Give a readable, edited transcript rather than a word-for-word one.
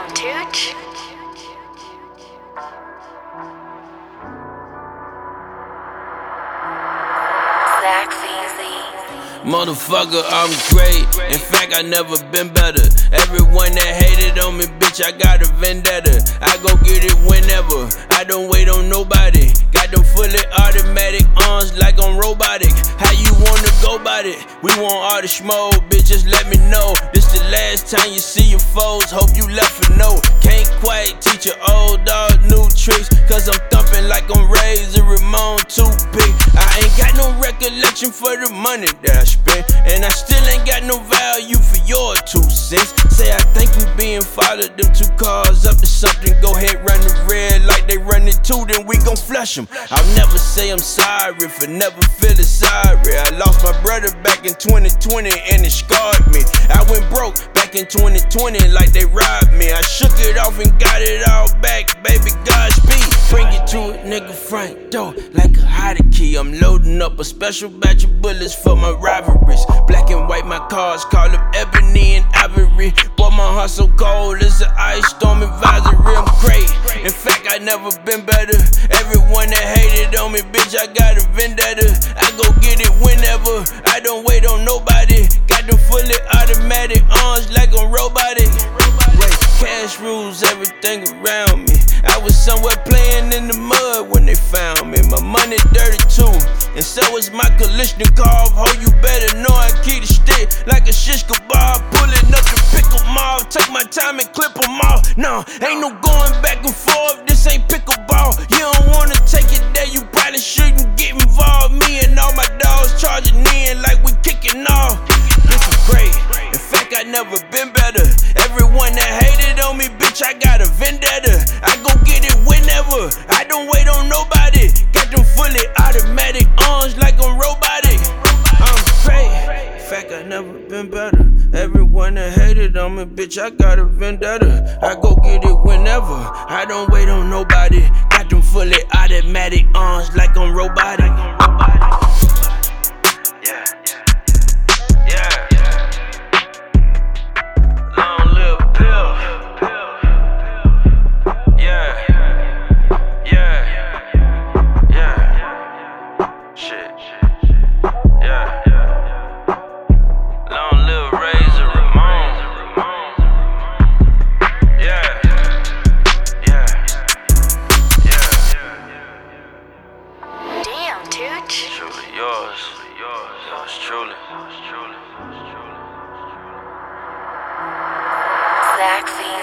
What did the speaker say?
Damn, Tooch. Motherfucker, I'm great. In fact, I never been better. Everyone that hated on me, bitch, I got a vendetta. I go get it whenever. I don't wait on nobody. Got them fully automatic arms like I'm robotic. How you wanna go about it? We want all the smoke, bitch, just let me know. This the last time you see your foes. Hope you left for no. Can't quite teach your old dog new tricks, cause I'm thumping like I'm Razor Ramon toothpick. I ain't got no recollection for the money that I spent, and I still ain't got no value for your 2 cents. Say I think we being followed, them 2 cars up to something. Go ahead, run the red like they run it too, then we gon' flush them. I'll never say I'm sorry for never feeling sorry. I lost my brother back in 2020 and it scarred me. I went broke back in 2020 like they robbed me. I shook it off and got it all back, baby, Godspeed. Bring it to a nigga front door like a hotkey. I'm loading up a special batch of bullets for my rivalries. Black and white, my cars, call them ebony and ivory. Boy, my heart so cold, it's an ice storm advisory. I'm great. In fact, I never been better. Everyone that hated on me, bitch, I got a vendetta. I go get it whenever. I don't wait on nobody. Got them fully automatic arms like I'm robotic. Wait, cash rules everything around me. I was somewhere playing in the mud when they found me. My money dirty too, and so is my Kalashnikov. Ho, you better know I keep the stick like a shish kebab. Pulling up to pick 'em off, take my time and clip 'em off. No, ain't no going back and forth, this ain't pickleball. You don't wanna take it there, you probably shouldn't get involved. Me and all my dogs charging in like we kicking off. This is great, in fact I never been better. Everyone that hated on me, bitch, I got a vendetta. I go get it whenever, I don't wait on nobody. Got them fully automatic arms like I'm robotic. I'm great, in fact I never been better. Everyone that hated on me, bitch, I got a vendetta. I go get it whenever, I don't wait on nobody. Got them fully automatic arms like I'm robotic. Yours truly. Zaxy.